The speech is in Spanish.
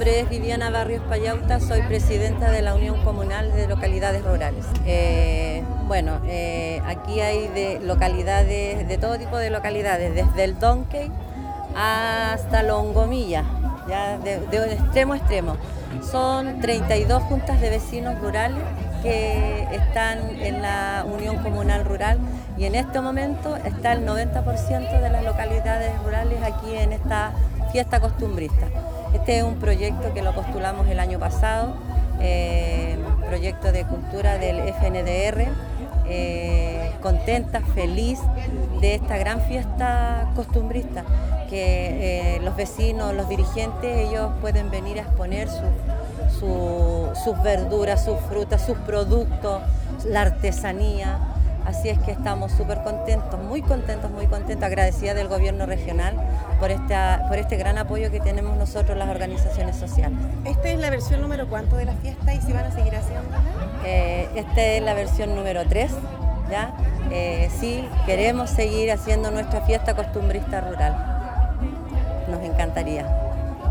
nombre es Viviana Barrios Payauta, soy presidenta de la Unión Comunal de Localidades Rurales. Aquí hay de todo tipo de localidades, desde el Donkey hasta Longomilla, ya de extremo a extremo. Son 32 juntas de vecinos rurales que están en la Unión Comunal Rural y en este momento está el 90% de las localidades rurales aquí en esta fiesta costumbrista. Este es un proyecto que lo postulamos el año pasado, proyecto de cultura del FNDR, contenta, feliz de esta gran fiesta costumbrista, que los vecinos, los dirigentes, ellos pueden venir a exponer sus verduras, sus frutas, sus productos, la artesanía. Así es que estamos súper contentos, muy contentos, agradecida del gobierno regional por este gran apoyo que tenemos nosotros las organizaciones sociales. ¿Esta es la versión número cuánto de la fiesta y si van a seguir haciéndola? Esta es la versión número 3, ¿ya? Sí, queremos seguir haciendo nuestra fiesta costumbrista rural. Nos encantaría.